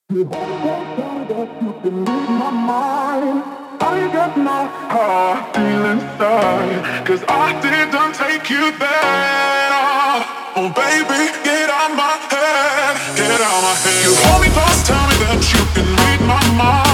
You can read my mind. I got my heart feeling inside. Cause I didn't take you there. Oh baby, get out my head. Get out my head. You hold me close, tell me that you can read my mind.